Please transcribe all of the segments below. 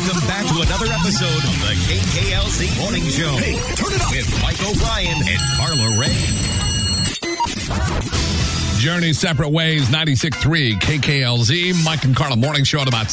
Welcome back to another episode of the KKLZ Morning Show. Hey, turn it up with Mike O'Brien and Carla Ray. Journey separate ways, 96.3 KKLZ. Mike and Carla Morning Show at about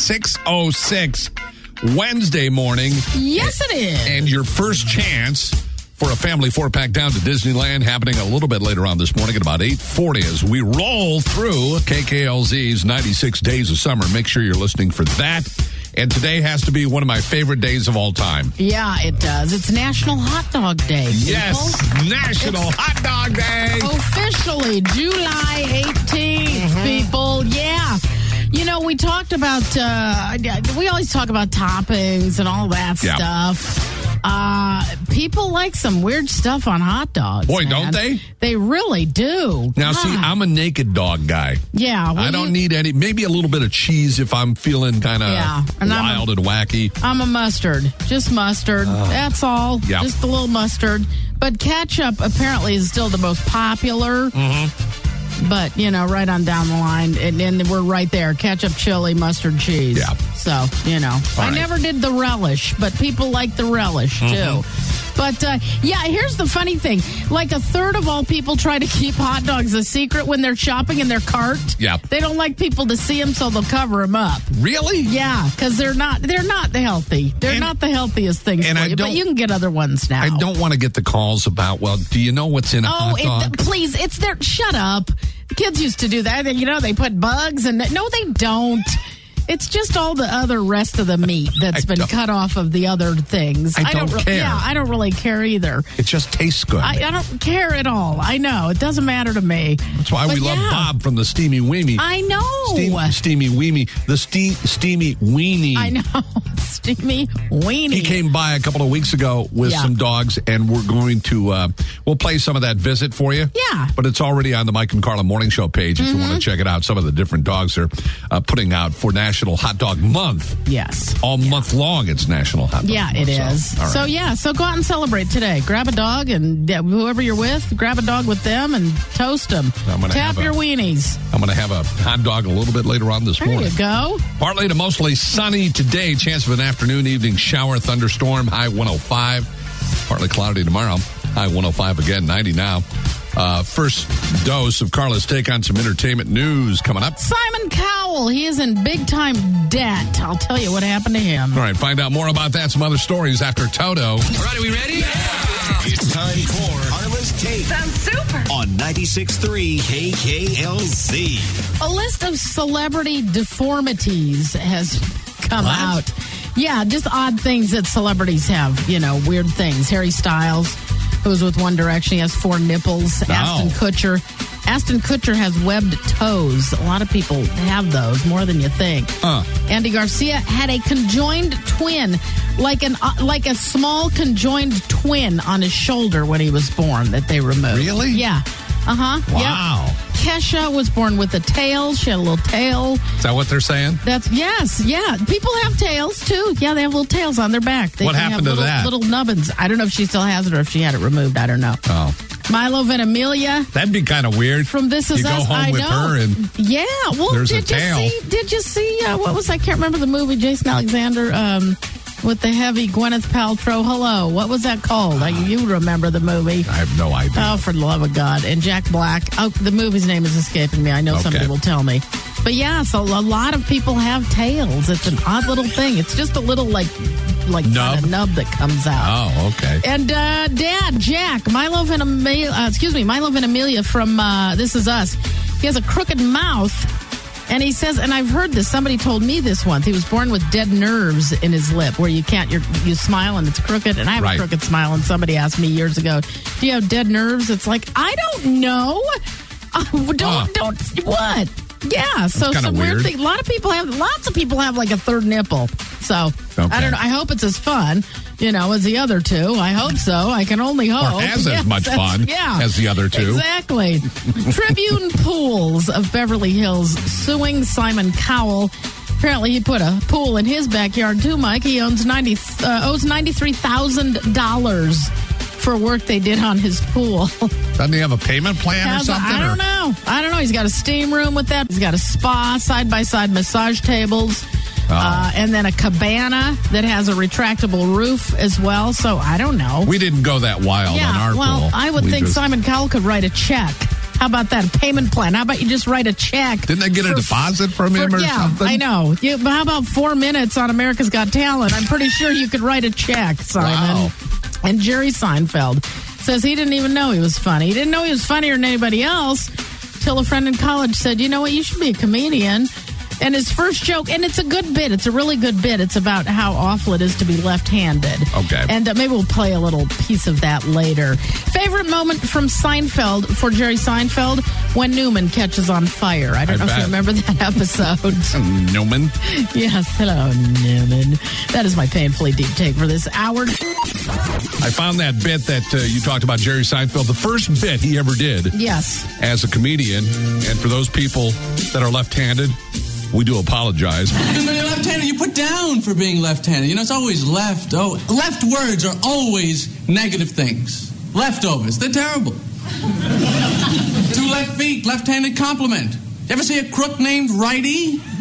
6:06 Wednesday morning. Yes, it is. And your first chance for a family 4-pack down to Disneyland happening a little bit later on this morning at about 8:40 as we roll through KKLZ's 96 Days of Summer. Make sure you're listening for that. And today has to be one of my favorite days of all time. Yeah, it does. It's National Hot Dog Day. People. Yes, National Hot Dog Day. Officially, July 18th, people. Yeah. You know, we talked about, we always talk about toppings and all that stuff. People like some weird stuff on hot dogs. Boy, man. don't they? They really do. Now, see, I'm a naked dog guy. Yeah. I don't need any, maybe a little bit of cheese if I'm feeling kind of wild and wacky. I'm a mustard. Just mustard. That's all. Yep. Just a little mustard. But ketchup apparently is still the most popular. But, you know, right on down the line. And we're right there. Ketchup, chili, mustard, cheese. Yeah. So, you know. I never did the relish, but people like the relish, too. But, yeah, here's the funny thing. Like a third of all people try to keep hot dogs a secret when they're shopping in their cart. Yeah. They don't like people to see them, so they'll cover them up. Really? Yeah, because they're not healthy. They're not the healthiest things for you, but you can get other ones now. I don't want to get the calls about, well, do you know what's in a hot dog? Please, it's their, shut up. Kids used to do that. You know, they put bugs and, no, they don't. It's just all the other rest of the meat that's been cut off of the other things. I don't care. Yeah, I don't really care either. It just tastes good. I don't care at all. I know. It doesn't matter to me. That's why we love Bob from the Steamy Weenie. I know. Steamy Weenie. The Steamy Weenie. I know. Steamy Weenie. He came by a couple of weeks ago with some dogs, and we're going to, we'll play some of that visit for you. Yeah. But it's already on the Mike and Carla Morning Show page if you want to check it out. Some of the different dogs they're putting out for National Hot Dog Month. Yes. All month long, it's National Hot Dog Month. Yeah, it is. All right. So go out and celebrate today. Grab a dog, and whoever you're with, grab a dog with them and toast them. Tap your weenies. I'm going to have a hot dog a little bit later on this morning. There you go. Partly to mostly sunny today. Chance of an afternoon, evening shower, thunderstorm, high 105. Partly cloudy tomorrow, high 105 again, 90 now. First dose of Carla's take on some entertainment news coming up. Simon Cowell, he is in big-time debt. I'll tell you what happened to him. All right, find out more about that, some other stories after Toto. All right, are we ready? Yeah. It's time for Carla's Take. Sounds super. On 96.3 KKLZ. A list of celebrity deformities has come out. Yeah, just odd things that celebrities have, you know, weird things. Harry Styles, who's with One Direction, he has 4 nipples. Ashton Kutcher has webbed toes. A lot of people have those, more than you think. Andy Garcia had a conjoined twin, like a small conjoined twin on his shoulder when he was born that they removed. Really? Yeah. Wow. Yep. Kesha was born with a tail. She had a little tail. Is that what they're saying? Yes. People have tails, too. Yeah, they have little tails on their back. What happened to that? Little nubbins. I don't know if she still has it or if she had it removed. I don't know. Oh. Milo Ventimiglia. That'd be kind of weird. From This Is you Us. Go home with her and yeah. Well, there's a tail. Did you see, what was, I can't remember the movie, Jason Alexander, with the heavy Gwyneth Paltrow. Hello. What was that called? You remember the movie. I have no idea. Oh, for the love of God. And Jack Black. Oh, the movie's name is escaping me. I know somebody will tell me. But yeah, so a lot of people have tails. It's an odd little thing. It's just a little like nub? nub that comes out. Oh, okay. And Dad, Jack, Milo Ventimiglia from This Is Us. He has a crooked mouth. And he says, and I've heard this, somebody told me this once, he was born with dead nerves in his lip where you smile and it's crooked. And I have a crooked smile, and somebody asked me years ago, do you have dead nerves? It's like, I don't know. What? Yeah, so some weird thing. Lots of people have like a third nipple. So, I don't know. I hope it's as fun, as the other two. I hope so. I can only hope. Or as much fun as the other two. Exactly. Tribune Pools of Beverly Hills suing Simon Cowell. Apparently, he put a pool in his backyard, too, Mike. He owes $93,000 for work they did on his pool. Doesn't he have a payment plan or something? I don't know. He's got a steam room with that. He's got a spa, side-by-side massage tables. And then a cabana that has a retractable roof as well. So I don't know. We didn't go that wild on our pool. I would think Simon Cowell could write a check. How about that? A payment plan. How about you just write a check? Didn't they get a deposit from him or something? I know. But how about 4 minutes on America's Got Talent? I'm pretty sure you could write a check, Simon. Wow. And Jerry Seinfeld says he didn't even know he was funny. He didn't know he was funnier than anybody else till a friend in college said, you know what, you should be a comedian. And his first joke, and it's a good bit. It's a really good bit. It's about how awful it is to be left-handed. Okay. And maybe we'll play a little piece of that later. Favorite moment from Seinfeld for Jerry Seinfeld? When Newman catches on fire. I don't know if you remember that episode. Newman? Yes, hello, Newman. That is my painfully deep take for this hour. I found that bit that you talked about, Jerry Seinfeld, the first bit he ever did. Yes. As a comedian. And for those people that are left-handed, we do apologize. Because when you're left-handed, you put down for being left-handed. You know, it's always left. Oh, left words are always negative things. Leftovers, they're terrible. 2 left feet, left-handed compliment. You ever see a crook named Righty? You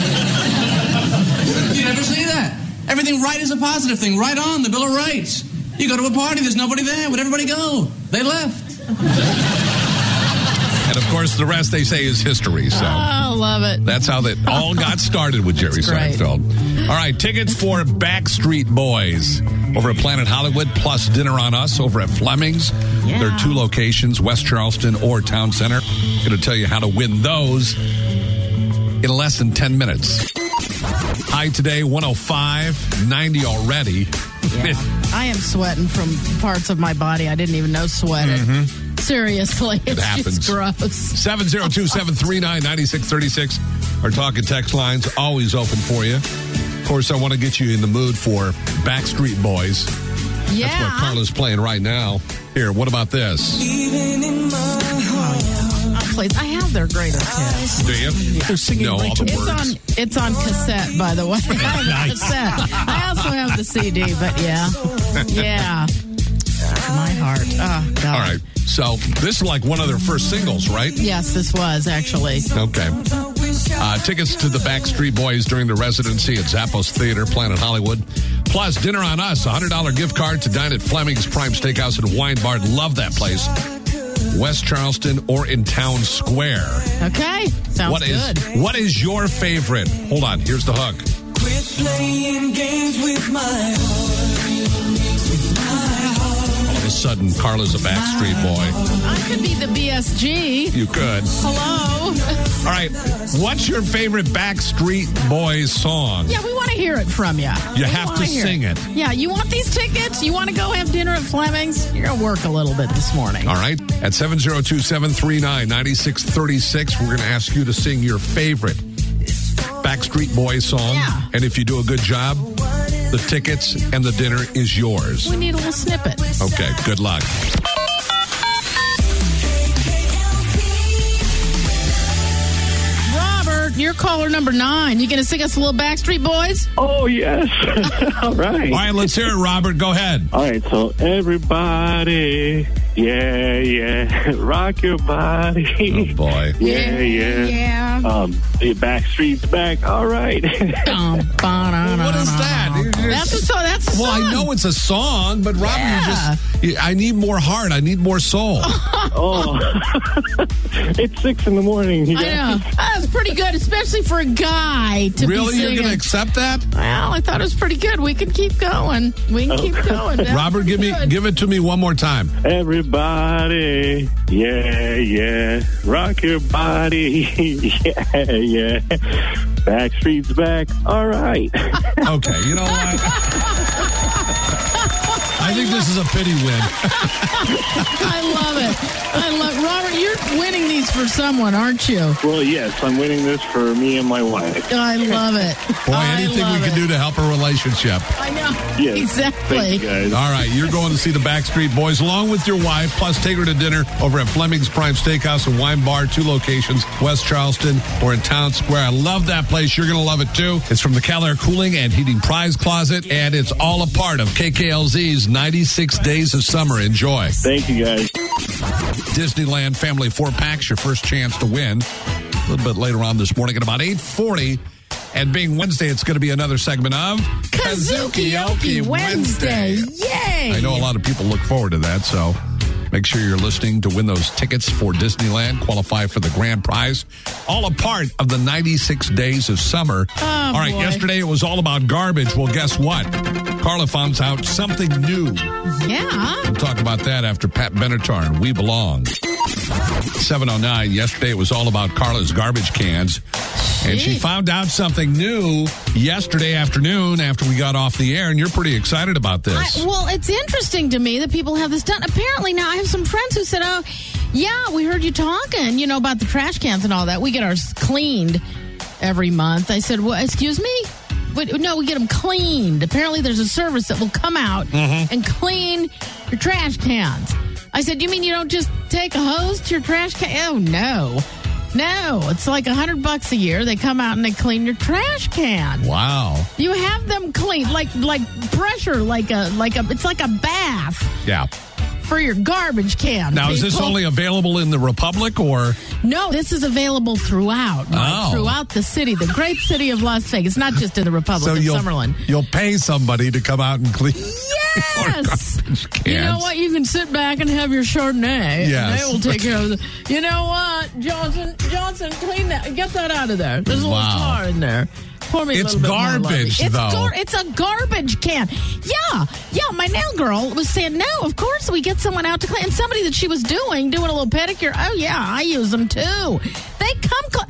never see that. Everything right is a positive thing. Right on, the Bill of Rights. You go to a party, there's nobody there. Where'd everybody go? They left. And, of course, the rest, they say, is history. So I love it. That's how that all got started with Jerry Seinfeld. All right, tickets for Backstreet Boys over at Planet Hollywood, plus Dinner on Us over at Fleming's. Yeah. There are 2 locations, West Charleston or Town Center. Going to tell you how to win those in less than 10 minutes. High today, 105, 90 already. Yeah. I am sweating from parts of my body I didn't even know sweated. Mm-hmm. Seriously, it's happens. just gross. 702-739-9636. Our talk and text lines always open for you. Of course, I want to get you in the mood for Backstreet Boys. Yeah. That's what Carla's playing right now. Here, what about this? Please, I have their greatest hits. Do you? Yeah. They're singing all the words. It's on cassette, by the way. I have the cassette. I also have the CD, but yeah. Yeah. My heart. Oh, God. All right. So this is like one of their first singles, right? Yes, this was, actually. Okay. Tickets to the Backstreet Boys during the residency at Zappos Theater, Planet Hollywood. Plus, Dinner on Us, a $100 gift card to dine at Fleming's Prime Steakhouse and Wine Bar. Love that place. West Charleston or in Town Square. Okay. Sounds good. What is your favorite? Hold on. Here's the hook. Quit playing games with my heart. All of a sudden, Carla's a Backstreet Boy. I could be the BSG. You could. Hello. All right. What's your favorite Backstreet Boys song? Yeah, we want to hear it from you. You have to sing it. Yeah, you want these tickets? You want to go have dinner at Fleming's? You're going to work a little bit this morning. All right. At 702-739-9636, we're going to ask you to sing your favorite Backstreet Boys song. Yeah. And if you do a good job, the tickets and the dinner is yours. We need a little snippet. Okay, good luck. Robert, you're caller number 9. You going to sing us a little Backstreet Boys? Oh, yes. All right. All right, let's hear it, Robert. Go ahead. All right, so everybody, yeah, rock your body. Oh, boy. Yeah. The Backstreet's back. All right. What is that? That's a song. Well, I know it's a song, but Robert, I need more heart. I need more soul. Oh, it's 6 in the morning. You I know. That's pretty good, especially for a guy to really? be singing. You're going to accept that? Well, I thought it was pretty good. We can keep going. Robert, give it to me one more time. Everybody, yeah, rock your body, yeah. Backstreet's back. All right. Okay, you know what? I think this is a pity win. I love it. Robert, you're winning these for someone, aren't you? Well, yes, I'm winning this for me and my wife. I love it. Boy, anything we can do to help a relationship. I know. Yes. Exactly. Thank you, guys. All right, you're going to see the Backstreet Boys along with your wife, plus take her to dinner over at Fleming's Prime Steakhouse and Wine Bar, 2 locations, West Charleston or in Town Square. I love that place. You're going to love it, too. It's from the Keller Cooling and Heating Prize Closet, and it's all a part of KKLZ's 96 Days of Summer. Enjoy. Thank you, guys. Disneyland Family 4-Packs, your first chance to win. A little bit later on this morning at about 8:40. And being Wednesday, it's going to be another segment of Kazuki Wednesday. Yay! I know a lot of people look forward to that, so make sure you're listening to win those tickets for Disneyland, qualify for the grand prize. All a part of the 96 days of summer. All right, boy. yesterday it was all about garbage. Well, guess what? Carla found out something new. Yeah. We'll talk about that after Pat Benatar and We Belong. 7:09. Yesterday it was all about Carla's garbage cans. And she found out something new yesterday afternoon after we got off the air, and you're pretty excited about this. Well, it's interesting to me that people have this done. Apparently now I have some friends who said, oh, yeah, we heard you talking, about the trash cans and all that. We get ours cleaned every month. I said, well, excuse me? No, we get them cleaned. Apparently there's a service that will come out and clean your trash cans. I said, you mean you don't just take a hose to your trash can? Oh, no. No, it's like $100 a year. They come out and they clean your trash can. Wow. You have them cleaned like pressure, it's like a bath. Yeah. For your garbage can. Now, is this only available in the Republic or? No, this is available throughout. Throughout the city, the great city of Las Vegas, not just in the Republic of Summerlin. You'll pay somebody to come out and clean. Yes. You know what? You can sit back and have your Chardonnay. Yes. And they will take care of it. You know what, Johnson, clean that. Get that out of there. There's a little tar in there. Pour me a little bit more garbage, though. It's a garbage can. Yeah. My nail girl was saying, no, of course we get someone out to clean. And somebody that she was doing a little pedicure. Oh, yeah, I use them, too. They come...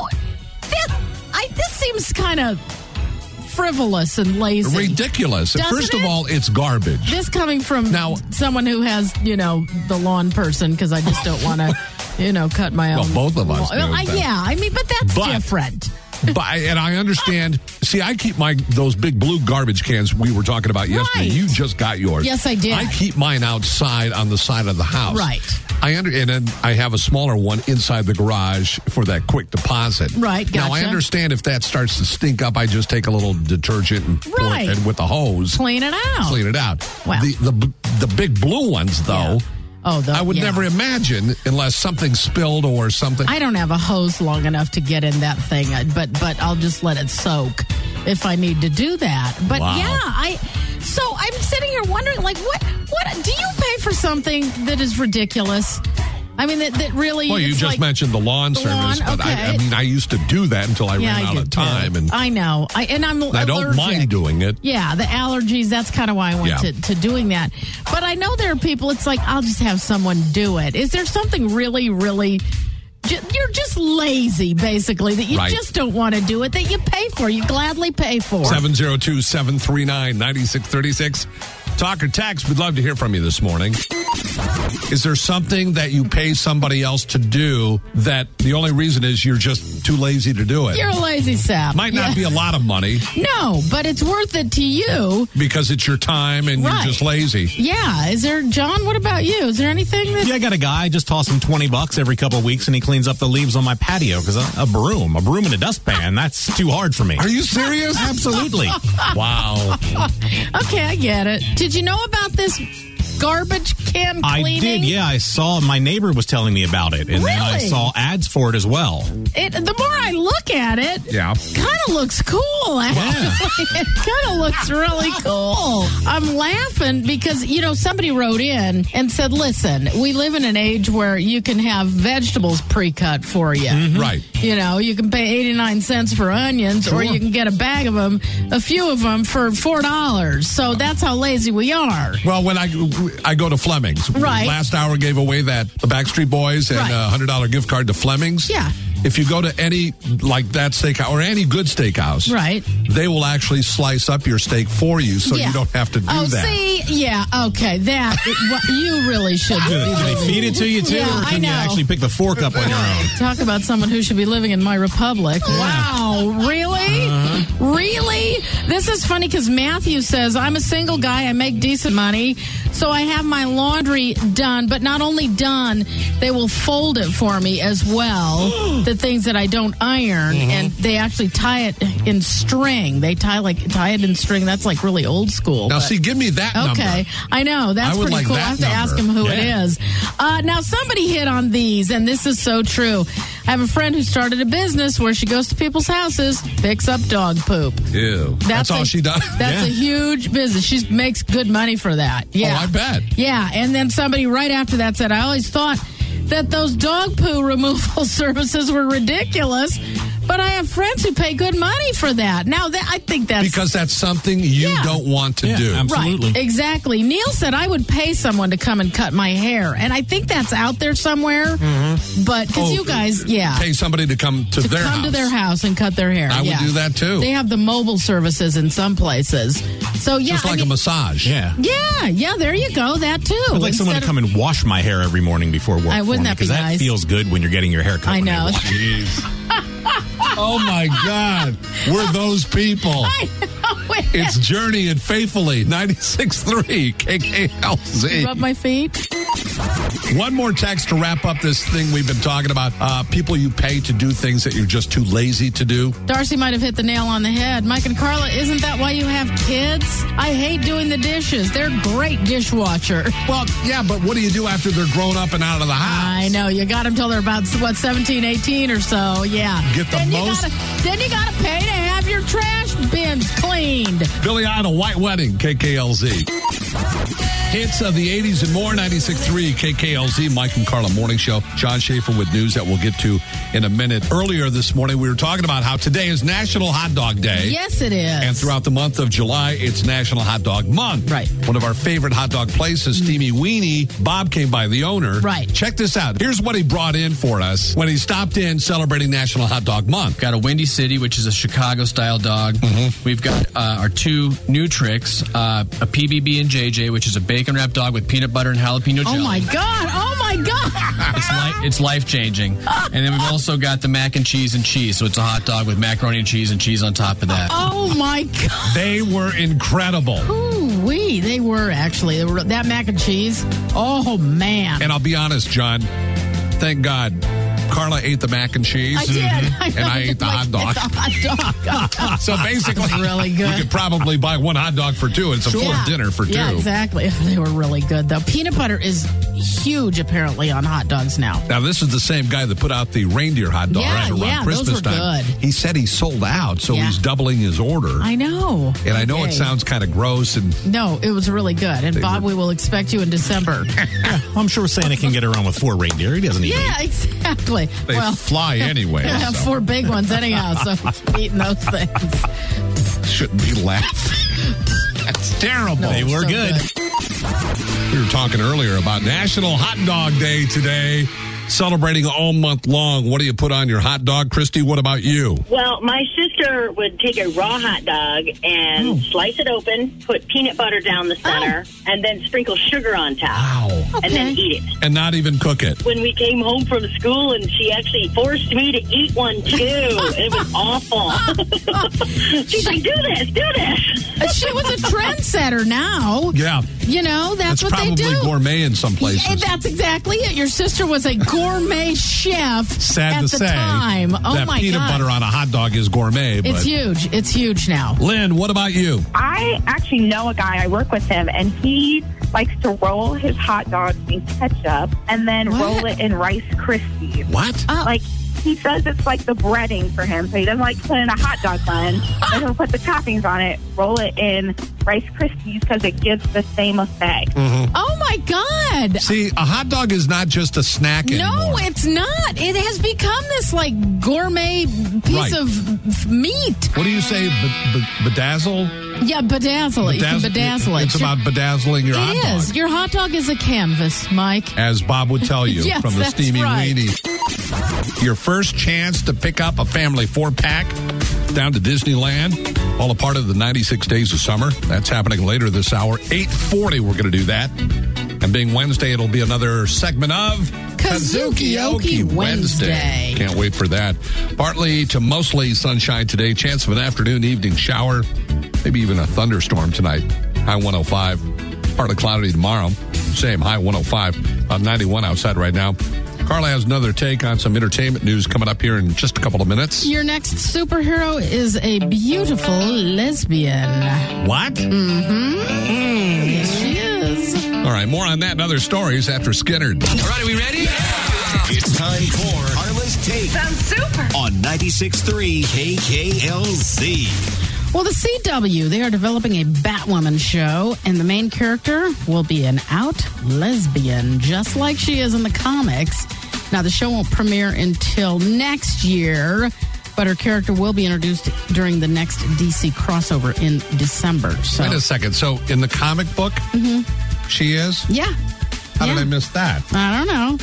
This seems kind of frivolous and lazy. Ridiculous. First of all, it's garbage. This coming from someone who has, the lawn person, because I just don't want to, cut my own. Well, both of us. But that's different. And I understand. See, I keep those big blue garbage cans we were talking about yesterday. You just got yours. Yes, I did. I keep mine outside on the side of the house. Right. And then I have a smaller one inside the garage for that quick deposit. Right, gotcha. Now, I understand if that starts to stink up, I just take a little detergent and pour it in with a hose. Clean it out. Well. The big blue ones, though... Yeah. I would never imagine unless something spilled or something. I don't have a hose long enough to get in that thing, but I'll just let it soak if I need to do that. But so I'm sitting here wondering, what do you pay for something that is ridiculous? I mean, that really... Well, you just mentioned the lawn service, but okay. I used to do that until I ran out of time. And I know. I'm allergic. I don't mind doing it. Yeah, the allergies, that's kind of why I went to doing that. But I know there are people, it's like, I'll just have someone do it. Is there something really, really... You're just lazy, basically, that you just don't want to do it, that you pay for, you gladly pay for. 702-739-9636. Talk or text. We'd love to hear from you this morning. Is there something that you pay somebody else to do that the only reason is you're just too lazy to do it? You're a lazy sap. Might not be a lot of money. No, but it's worth it to you. Because it's your time and you're just lazy. Yeah. John, what about you? Is there anything that... Yeah, I got a guy. I just toss him $20 every couple of weeks and he cleans up the leaves on my patio because a broom and a dustpan, that's too hard for me. Are you serious? Absolutely. Wow. Okay, I get it. Did you know about this garbage can cleaning? I did, yeah. I saw my neighbor was telling me about it, and then I saw ads for it as well. The more I look at it, kind of looks cool, actually. Yeah. It kind of looks really cool. I'm laughing because, somebody wrote in and said, listen, we live in an age where you can have vegetables pre-cut for you. Mm-hmm. Right. You can pay 89 cents for onions, or you can get a bag of them, a few of them, for $4. So that's how lazy we are. Well, when I go to Fleming's. Right. Last hour gave away the Backstreet Boys and a $100 gift card to Fleming's. Yeah. If you go to any, like that steakhouse, or any good steakhouse, they will actually slice up your steak for you so you don't have to do that. See? Yeah, okay. You really should do. Do they feed it to you, too? Yeah, or can you actually pick the fork up on your own? Talk about someone who should be living in my republic. Yeah. Wow, really? Really? This is funny because Matthew says, I'm a single guy, I make decent money, so I have my laundry done, but not only done, they will fold it for me as well. The things that I don't iron, and they actually tie it in string. They tie it in string. That's like really old school. Now, see, give me that number. Okay, I know. That's pretty cool. I have to ask him who it is. Now, somebody hit on these, and this is so true. I have a friend who started a business where she goes to people's houses, picks up dog poop. Ew. That's all she does? That's a huge business. She makes good money for that. Yeah. Oh, I bet. Yeah, and then somebody right after that said, I always thought that those dog poo removal services were ridiculous, but I have friends who pay good money for that. Now, I think that's... Because that's something you don't want to do. Absolutely. Right, exactly. Neil said I would pay someone to come and cut my hair, and I think that's out there somewhere, but because you guys, Pay somebody to come to their house. to their house and cut their hair. I would do that, too. They have the mobile services in some places. So, yeah. Just like a massage. Yeah. Yeah, there you go. That, too. I'd like someone to come and wash my hair every morning before work. Wouldn't that be because nice? that feels good when you're getting your hair cut. I know. Jeez. Oh, my God. We're those people. I know. It's Journey and Faithfully, 96.3 KKLZ. Rub my feet. One more text to wrap up this thing we've been talking about. People you pay to do things that you're just too lazy to do. Darcy might have hit the nail on the head. Mike and Carla, isn't that why you have kids? I hate doing the dishes. They're great dishwasher. Well, yeah, but what do you do after they're grown up and out of the house? I know. You got them till they're about, 17, 18 or so. Yeah. Get the most. Then you got to pay to have your trash bins cleaned. Billy Idol, White Wedding, KKLZ. Hits of the 80s and more, 96.3 KKLZ, Mike and Carla Morning Show. John Schaefer with news that we'll get to in a minute. Earlier this morning, we were talking about how today is National Hot Dog Day. Yes, it is. And throughout the month of July, it's National Hot Dog Month. Right. One of our favorite hot dog places, Steamy Weenie. Bob came by, the owner. Right. Check this out. Here's what he brought in for us when he stopped in celebrating National Hot Dog Month. Got a Windy City, which is a Chicago-style dog. We've got our two new tricks, a PBB and JJ, which is a bacon-wrapped dog with peanut butter and jalapeno jelly. Oh, my God. Oh, my God. It's life-changing. And then we've also got the mac and cheese, so it's a hot dog with macaroni and cheese on top of that. Oh, my God. They were incredible. Ooh-wee. They were, actually. That mac and cheese. Oh, man. And I'll be honest, John, thank God Carla ate the mac and cheese. I did. And I ate the hot dog. The hot dog. So basically, That was really good. you could probably buy one hot dog for two. It's a full dinner for two. Yeah, exactly. They were really good, though. Peanut butter is huge, apparently, on hot dogs now. Now, this is the same guy that put out the reindeer hot dog around Christmas those were time. good. He said he sold out, so he's doubling his order. I know. And I know it sounds kind of gross. No, it was really good. And Bob, we will expect you in December. I'm sure Santa can get around with 4 reindeer. He doesn't need 8. Yeah, exactly. They fly anyway. I have 4 big ones anyhow, so keep eating those things. Shouldn't be laughing. That's terrible. No, They were so good. We were talking earlier about National Hot Dog Day today, celebrating all month long. What do you put on your hot dog? Christy, what about you? Well, my sister would take a raw hot dog and slice it open, put peanut butter down the center, and then sprinkle sugar on top. Wow. And then eat it. And not even cook it. When we came home from school, and she actually forced me to eat one, too. It was awful. She's like, do this. She was a trendsetter now. Yeah. You know, that's what they do. Probably gourmet in some places. Yeah, that's exactly it. Your sister was a gourmet chef Sad at to the say time. Oh, that my peanut God. butter on a hot dog is gourmet. But It's huge. It's huge now. Lynn, what about you? I actually know a guy, I work with him, and he likes to roll his hot dogs in ketchup and then roll it in Rice Krispies. What? Like, he says it's like the breading for him, so he doesn't like to put it in a hot dog bun. Doesn't put the toppings on it, roll it in Rice Krispies because it gives the same effect. Oh, my God. See, a hot dog is not just a snack anymore. No, it's not. It has become this, like, gourmet piece of meat. What do you say, bedazzle? Yeah, bedazzle it. You can bedazzle it. It's about bedazzling your hot It dog. is. Your hot dog is a canvas, Mike. As Bob would tell you Yes, from the that's Steamy right. Weenie. Your first chance to pick up a family 4-pack down to Disneyland. All a part of the 96 Days of Summer. That's happening later this hour. 8:40, we're going to do that. And being Wednesday, it'll be another segment of Kazuki-oki Wednesday. Can't wait for that. Partly to mostly sunshine today. Chance of an afternoon, evening shower. Maybe even a thunderstorm tonight. High 105. Partly cloudy tomorrow. Same, high 105. About 91 outside right now. Carla has another take on some entertainment news coming up here in just a couple of minutes. Your next superhero is a beautiful lesbian. What? Yes, she is. All right, more on that and other stories after Skinner. All right, are we ready? It's time for Carla Buzz Take Sounds super. on 96.3 KKLZ. Well, the CW, they are developing a Batwoman show, and the main character will be an out lesbian, just like she is in the comics. Now, the show won't premiere until next year, but her character will be introduced during the next DC crossover in December. So. Wait a second. So, in the comic book, she is? Yeah. How did I miss that? I don't know.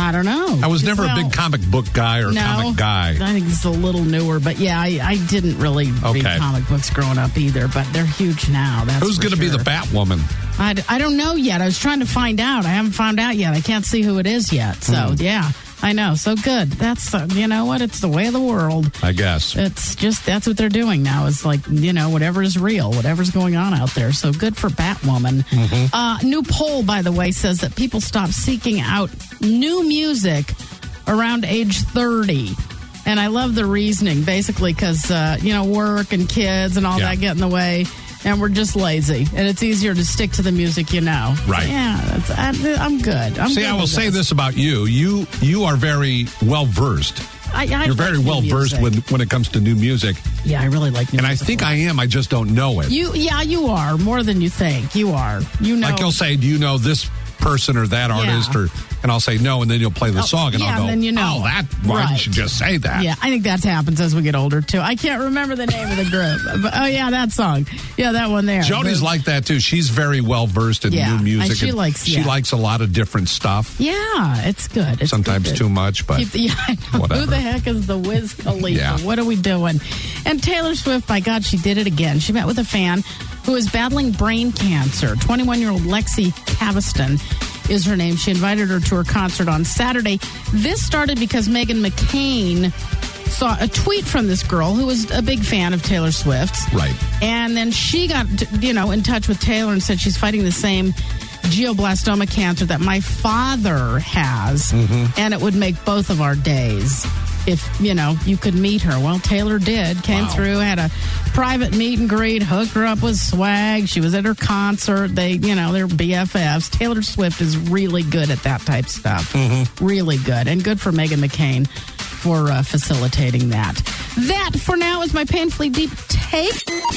I was never a big comic book guy or comic guy. I think it's a little newer, but yeah, I didn't really read comic books growing up either, but they're huge now. Who's going to be the Batwoman? I don't know yet. I was trying to find out. I haven't found out yet. I can't see who it is yet. So, yeah. I know. So good. That's, you know what? It's the way of the world. I guess. It's just, that's what they're doing now. It's like, you know, whatever is real, whatever's going on out there. So good for Batwoman. New poll, by the way, says that people stop seeking out new music around age 30. And I love the reasoning, basically, because, you know, work and kids and all that get in the way. And we're just lazy. And it's easier to stick to the music you know. Right. Yeah, I'm good. I will say this about you. You are very well-versed. You're very well-versed when it comes to new music. Yeah, I really like new music. And I think I am. I just don't know it. You are. More than you think. You are. You know. Like you'll say, do you know this person or that artist? And I'll say no, and then you'll play the song, and I'll go, and then you know. Oh, why didn't you just say that? Yeah, I think that happens as we get older, too. I can't remember the name of the group. But, that song. Yeah, that one there. Jody's like that, too. She's very well-versed in new music. She likes a lot of different stuff. Yeah, it's good. It's sometimes good. Too much, but I know. whatever. Who the heck is the Wiz Khalifa? Yeah. What are we doing? And Taylor Swift, by God, she did it again. She met with a fan who is battling brain cancer. 21-year-old Lexi Caviston is her name. She invited her to her concert on Saturday. This started because Meghan McCain saw a tweet from this girl who was a big fan of Taylor Swift. Right. And then she got, in touch with Taylor and said she's fighting the same glioblastoma cancer that my father has. And it would make both of our days if, you could meet her. Well, Taylor did. Came through, had a private meet and greet, hooked her up with swag. She was at her concert. They're BFFs. Taylor Swift is really good at that type of stuff. Really good. And good for Meghan McCain for facilitating that. That, for now, is my painfully deep take.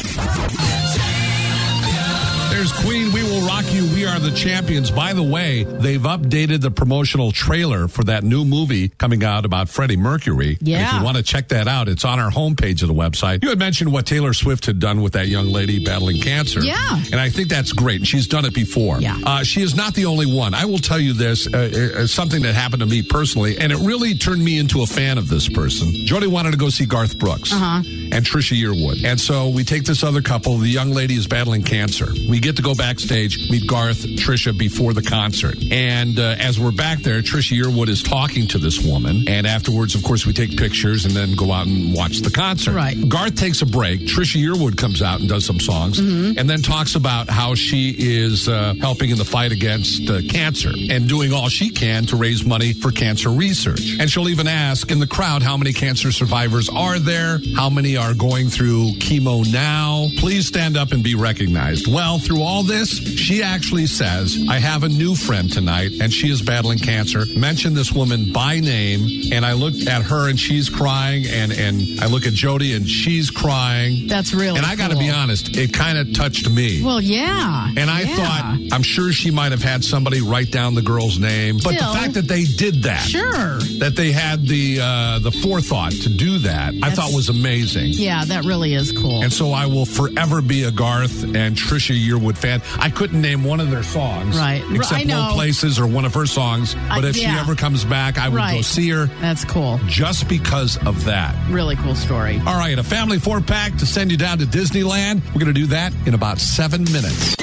There's Queen, We Will Rock You, We Are the Champions. By the way, they've updated the promotional trailer for that new movie coming out about Freddie Mercury. Yeah. If you want to check that out, it's on our homepage of the website. You had mentioned what Taylor Swift had done with that young lady battling cancer. Yeah. And I think that's great. She's done it before. Yeah. She is not the only one. I will tell you this, something that happened to me personally, and it really turned me into a fan of this person. Jody wanted to go see Garth Brooks and Trisha Yearwood. And so we take this other couple. The young lady is battling cancer. We get to go backstage, meet Garth, Trisha before the concert. And as we're back there, Trisha Yearwood is talking to this woman. And afterwards, of course, we take pictures and then go out and watch the concert. Right. Garth takes a break. Trisha Yearwood comes out and does some songs and then talks about how she is helping in the fight against cancer and doing all she can to raise money for cancer research. And she'll even ask in the crowd, how many cancer survivors are there? How many are going through chemo now? Please stand up and be recognized. Well, through all this, she actually says, I have a new friend tonight, and she is battling cancer. Mention this woman by name, and I looked at her, and she's crying, and I look at Jody, and she's crying. That's really And I got to be honest, it kind of touched me. Well, yeah. And I thought, I'm sure she might have had somebody write down the girl's name. But the fact that they did that, that they had the forethought to do that, I thought was amazing. Yeah, that really is cool. And so I will forever be a Garth and Trisha Yearwood fan. I couldn't name one of their songs. Right. Except Low Places or one of her songs. But if she ever comes back, I would go see her. That's cool. Just because of that. Really cool story. All right, a family 4-pack to send you down to Disneyland. We're going to do that in about 7 minutes.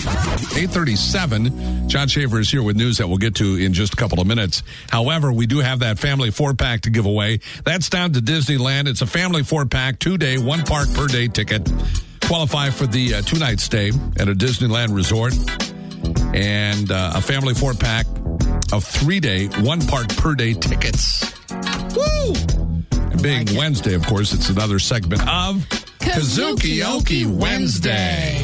8:37. John Schaefer is here with news that we'll get to in just a couple of minutes. However, we do have that family 4-pack to give away. That's down to Disneyland. It's a family 4-pack, 2-day, 1 park per day ticket. Qualify for the 2-night stay at a Disneyland resort. And a family 4-pack of 3-day, 1 park per day tickets. Woo! And being Wednesday, of course, it's another segment of Kazuki-Oki Wednesday.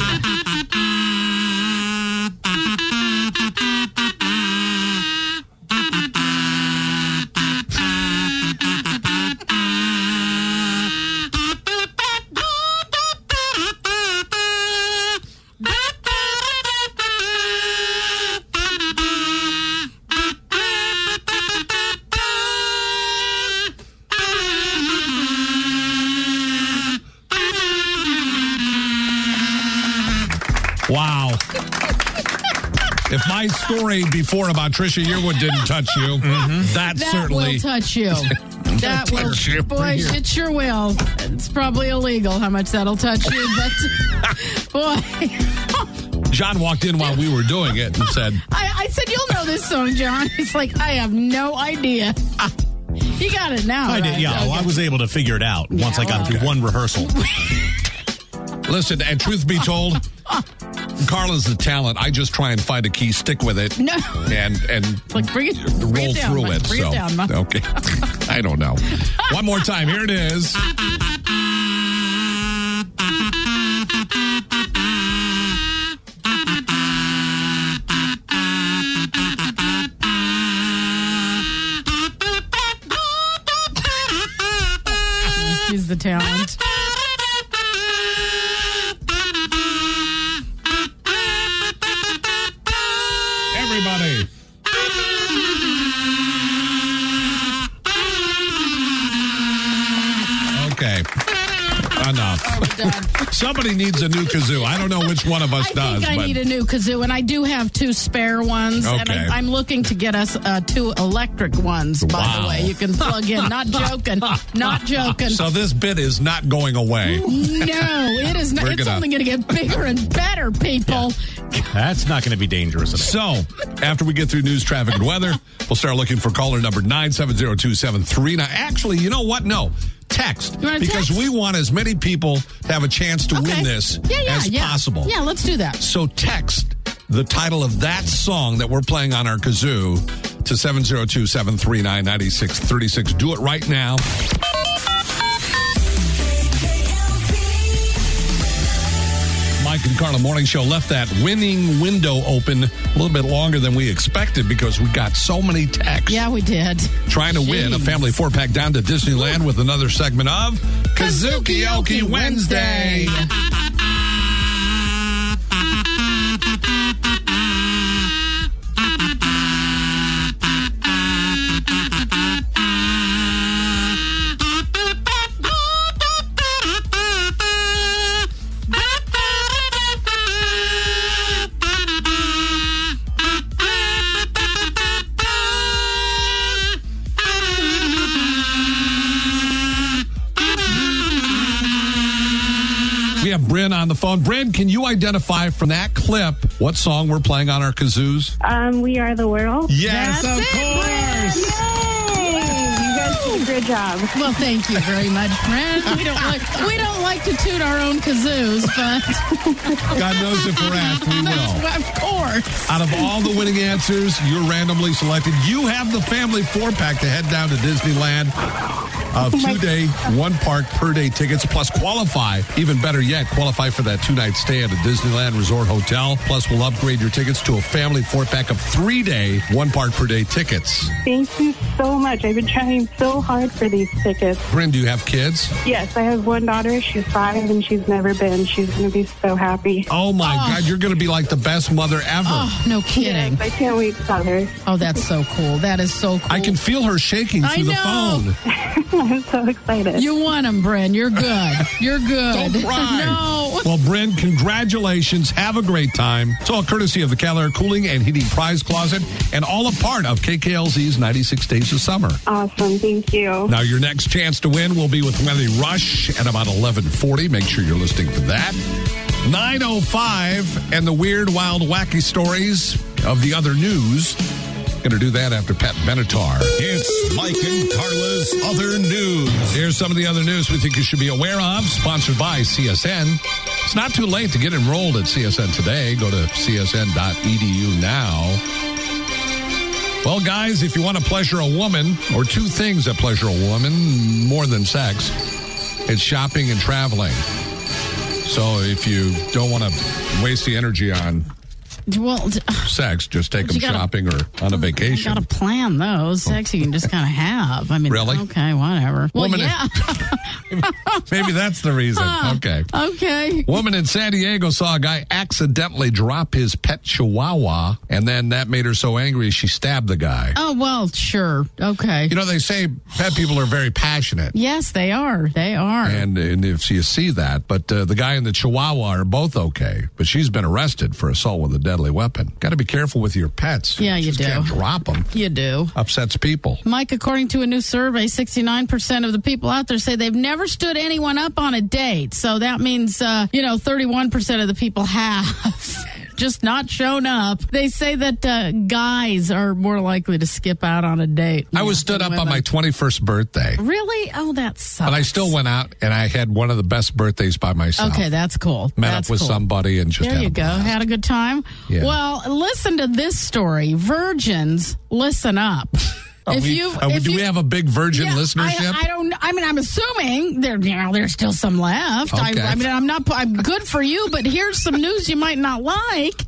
Wow. If my story before about Trisha Yearwood didn't touch you, that certainly will touch you. That will, touch you. boy, it sure will. It's probably illegal how much that'll touch you, but boy. John walked in while we were doing it and said, I said, you'll know this song, John. He's like, I have no idea. You got it now. I did, right? yeah. Okay. Well, I was able to figure it out once I got through one rehearsal. listen, and truth be told, Carla's the talent. I just try and find a key, stick with it, No. and Like, bring roll it down, through Mike. it. Bring it down, Mike. Okay. I don't know. One more time. Here it is. He's the talent. Everybody. Okay. Enough. Somebody needs a new kazoo. I don't know which one of us does. I think I need a new kazoo, and I do have 2 spare ones. And Okay. I'm looking to get us 2 electric ones, by Wow. the way. You can plug in. Not joking. Not joking. So this bit is not going away. No, it is not. We're It's gonna- only going to get bigger and better, people. That's not going to be dangerous at all. So, after we get through news, traffic, and weather, we'll start looking for caller number 9702739. Actually, you know what? No. Text. You wanna Because text? we want as many people to have a chance to Okay. win this Yeah, as possible. Yeah, let's do that. So text the title of that song that we're playing on our kazoo to 702-739-9636. Do it right now. Mike and Carla Morning Show left that winning window open a little bit longer than we expected because we got so many texts. Yeah, we did. Trying to win a Jeez. family 4-pack down to Disneyland with another segment of Kazookie Wednesday. We have Bryn on the phone. Bryn, can you identify from that clip what song we're playing on our kazoos? We Are the World. Yes, That's of it, course. Yay! You guys did a great job. Well, thank you very much, Brent. We don't like to toot our own kazoos, but God knows if we're asked, we will. of course. Out of all the winning answers, you're randomly selected. You have the family 4-pack to head down to Disneyland. 2-day, 1-park per day tickets, plus qualify. Even better yet, qualify for that 2-night stay at a Disneyland Resort Hotel. Plus, we'll upgrade your tickets to a family 4-pack of 3-day, 1-park per day tickets. Thank you so much. I've been trying so hard for these tickets. Bryn, do you have kids? Yes, I have one daughter. She's 5 and she's never been. She's going to be so happy. Oh my God, you're going to be like the best mother ever. Oh, no kidding. Yes, I can't wait to tell her. Oh, that's so cool. That is so cool. I can feel her shaking I through the know. phone. I'm so excited. You won them, Bryn. You're good. You're good. Don't cry. No. Well, Bryn, congratulations. Have a great time. It's all courtesy of the Cal Air Cooling and Heating Prize Closet and all a part of KKLZ's 96 Days of Summer. Awesome. Thank you. Now, your next chance to win will be with Wendy Rush at about 11:40. Make sure you're listening for that. 9:05 and the weird, wild, wacky stories of the other news. Going to do that after Pat Benatar. It's Mike and Carla's Other News. Here's some of the other news we think you should be aware of, sponsored by CSN. It's not too late to get enrolled at CSN today. Go to csn.edu now. Well, guys, if you want to pleasure a woman, or 2 things that pleasure a woman more than sex, it's shopping and traveling. So if you don't want to waste the energy on Well, sex. Just take them shopping or on a vacation. You got to plan those. Sex you can just kind of have. I mean, really? Okay, whatever. Well, yeah. Maybe that's the reason. Okay. Woman in San Diego saw a guy accidentally drop his pet chihuahua, and then that made her so angry she stabbed the guy. Oh, well, sure. Okay. You know, they say pet people are very passionate. Yes, they are. They are. And if you see that, but the guy and the chihuahua are both okay, but she's been arrested for assault with a deadly weapon. Got to be careful with your pets. Yeah, you do. Can't drop them. You do. Upsets people. Mike, according to a new survey, 69% of the people out there say they've never stood anyone up on a date. So that means, 31% of the people have just not shown up. They say that guys are more likely to skip out on a date. I was stood up on my 21st birthday. Really? Oh, that sucks. But I still went out, and I had one of the best birthdays by myself. Okay, that's cool. Met up with somebody and just there you go. Had a good time? Yeah. Well, listen to this story. Virgins, listen up. Do we have a big virgin listenership? I'm assuming there's still some left. Okay. I'm good for you, but here's some news you might not like.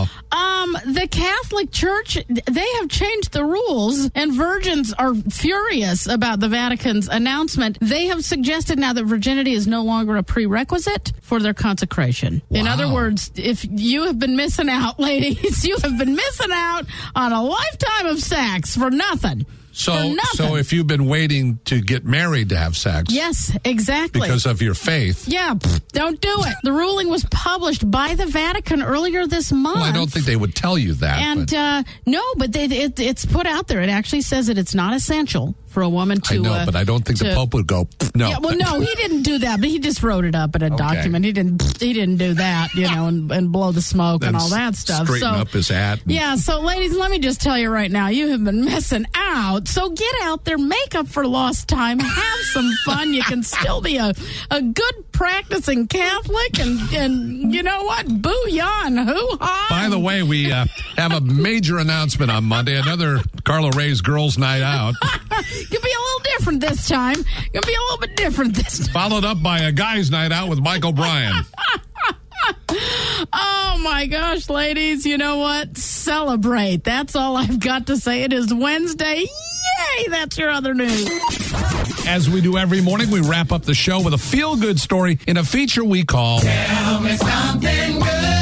The Catholic Church, they have changed the rules, and virgins are furious about the Vatican's announcement. They have suggested now that virginity is no longer a prerequisite for their consecration. Wow. In other words, if you have been missing out, ladies, you have been missing out on a lifetime of sex for nothing. So if you've been waiting to get married to have sex. Yes, exactly. Because of your faith. Yeah, don't do it. The ruling was published by the Vatican earlier this month. Well, I don't think they would tell you that. And but it's put out there. It actually says that it's not essential for a woman to... I know, but I don't think the Pope would go, no. Yeah, well, no, he didn't do that, but he just wrote it up in a document. He didn't do that, and blow the smoke and all that stuff. Straighten up his hat. Yeah, so ladies, let me just tell you right now, you have been missing out. So get out there, make up for lost time, have some fun. You can still be a good practicing Catholic, and you know what? Booyah and hoo-ha. By the way, we have a major announcement on Monday, another Carla Ray's Girls Night Out. Could be a little different this time. Could be a little bit different this time. Followed up by a Guys Night Out with Mike O'Brien. Oh, my gosh, ladies. You know what? Celebrate. That's all I've got to say. It is Wednesday. Yay! That's your other news. As we do every morning, we wrap up the show with a feel-good story in a feature we call... Tell me something good.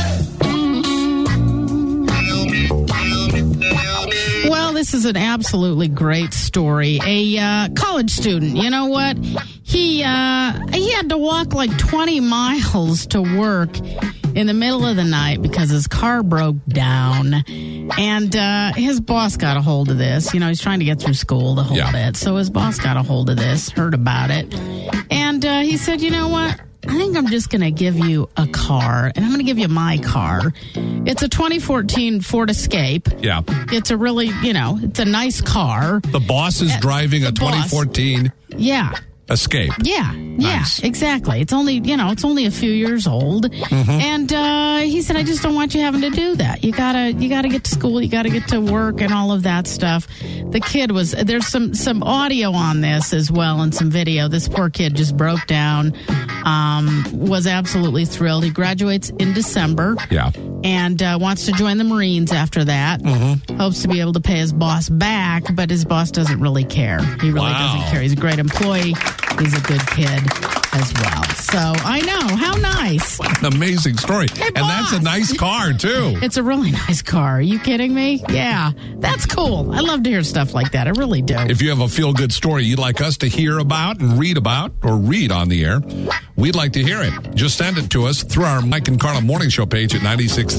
Well, this is an absolutely great story. A college student, you know what? He had to walk like 20 miles to work in the middle of the night because his car broke down. And his boss got a hold of this. You know, he's trying to get through school to hold it. So his boss got a hold of this, heard about it. And he said, you know what? I think I'm just going to give you a car, and I'm going to give you my car. It's a 2014 Ford Escape. Yeah. It's a really, it's a nice car. The boss is driving a 2014 Escape. Yeah, nice. Yeah, exactly. It's only, a few years old. Mm-hmm. And he said, I just don't want you having to do that. You gotta get to school, you gotta get to work and all of that stuff. The kid there's some audio on this as well and some video. This poor kid just broke down, was absolutely thrilled. He graduates in December. Yeah. And wants to join the Marines after that. Mm-hmm. Hopes to be able to pay his boss back, but his boss doesn't really care. He really doesn't care. He's a great employee. He's a good kid as well. So I know. How nice. What an amazing story. Hey, and that's a nice car, too. It's a really nice car. Are you kidding me? Yeah. That's cool. I love to hear stuff like that. I really do. If you have a feel-good story you'd like us to hear about and read about or read on the air, we'd like to hear it. Just send it to us through our Mike and Carla Morning Show page at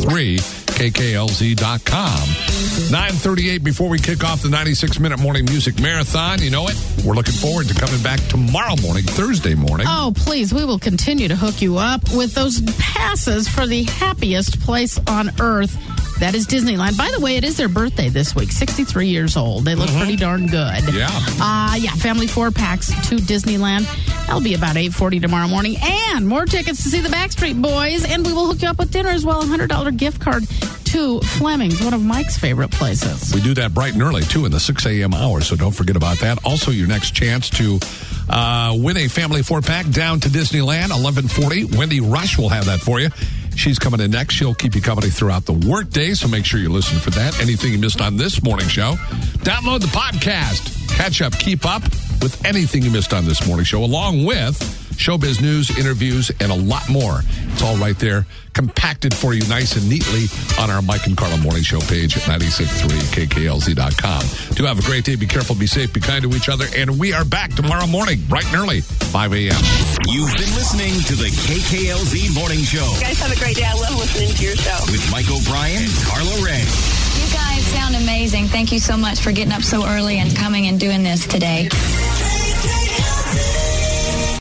963kklz.com. 9:38 before we kick off the 96-minute morning music marathon. You know it. We're looking forward to coming back tomorrow morning, Thursday morning. Oh, please. We will continue to hook you up with those passes for the happiest place on earth. That is Disneyland. By the way, it is their birthday this week. 63 years old. They look pretty darn good. Yeah. Family 4-packs to Disneyland. That'll be about 8:40 tomorrow morning. And more tickets to see the Backstreet Boys. And we will hook you up with dinner as well. A $100 gift card to Fleming's, one of Mike's favorite places. We do that bright and early, too, in the 6 a.m. hour, so don't forget about that. Also, your next chance to win a family 4-pack down to Disneyland, 11:40. Wendy Rush will have that for you. She's coming in next. She'll keep you company throughout the workday, so make sure you listen for that. Anything you missed on this morning show, download the podcast. Catch up, keep up with anything you missed on this morning show, along with showbiz news, interviews, and a lot more. It's all right there, compacted for you nice and neatly on our Mike and Carla Morning Show page at 963kklz.com. Do have a great day. Be careful, be safe, be kind to each other, and we are back tomorrow morning, bright and early, 5 a.m. You've been listening to the KKLZ Morning Show. You guys have a great day. I love listening to your show. With Mike O'Brien and Carla Ray. You guys sound amazing. Thank you so much for getting up so early and coming and doing this today.